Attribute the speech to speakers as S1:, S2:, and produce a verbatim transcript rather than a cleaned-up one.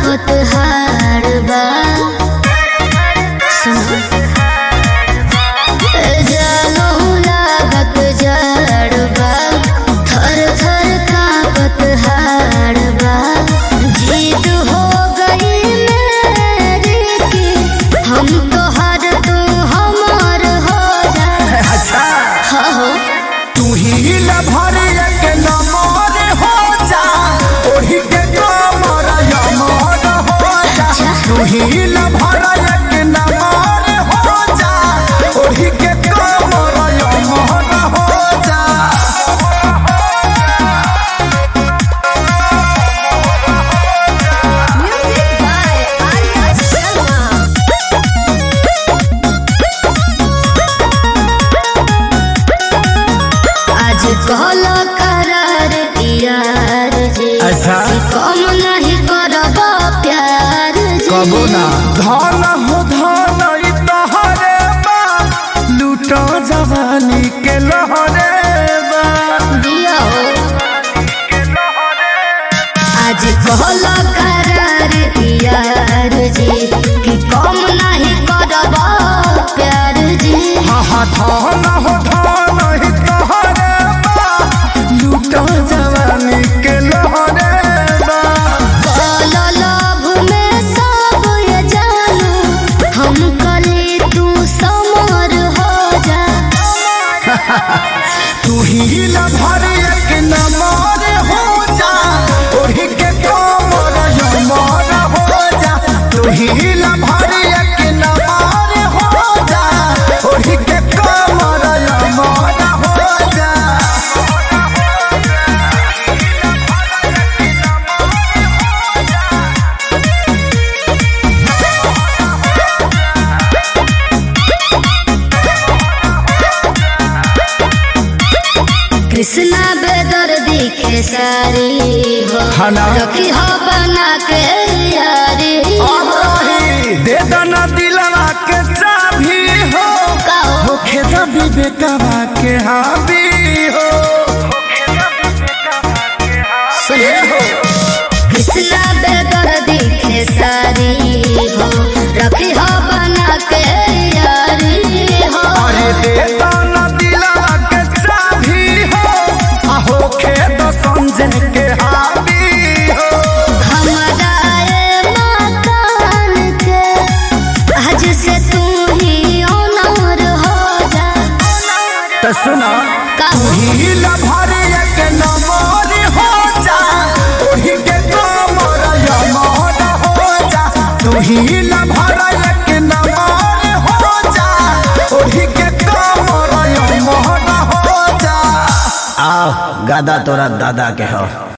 S1: कापत हारबा जानो लागत जड़बा थर थर कापत हारबा जीत हो गई मेरी की हम तो हर तू हमार हो जा।
S2: अच्छा
S1: हाँ हो
S2: तू ही लभर के नमर हो जा ओही के कमर यमर हो जा तू ही लभर के नमर हो जा ओही के कमर यमर हो जा।
S1: Music by Arya Sharma. आज कहला करार यार जी
S2: अच्छा।
S1: कम नहीं करब प्यार जी
S2: कबो ना धन हो धन ई तोहरे बा लूटो जवानी के लहरे बा
S1: दिया हो आज कहला करार यार जी कि कम नहीं करब प्यार जी
S2: हाँ हाँ धन हो धन ई तोहरे बा लूटो जवानी के लहरे बा
S1: काला लाभ में सब ये जानू हम कली तू समर हो जा।
S2: तू ही लभर के नमर हो जा ओही के कमर यमर हो जा तू ही लभर के नमर हो जा ओही के कमर यमर हो जा।
S1: कृष्णा बेदर दिखे सारी हो
S2: हाँ ना।
S1: रखी हो बना के यारी हो
S2: दे दना दिलवा के चाबी हो
S1: कहो
S2: होखे द विवेकवा के हाबी हो
S1: सुने हो कृष्णा बेदर दिखे सारी हो रखी हो बना के यारी हो
S2: अरे दे दना दिलवा के चाबी हो आ होखे द संजय के हाबी हो
S1: हमारा ये मकान के आज से तू ही ओनर हो जा।
S2: तो सुना
S1: कहो
S2: ही लभर के नमर हो जा ओही के कमर यमर हो जा तू ही लभर के नमर हो जा ओही के कमर यमर हो जा। आओ गादा तोरा दादा के हो।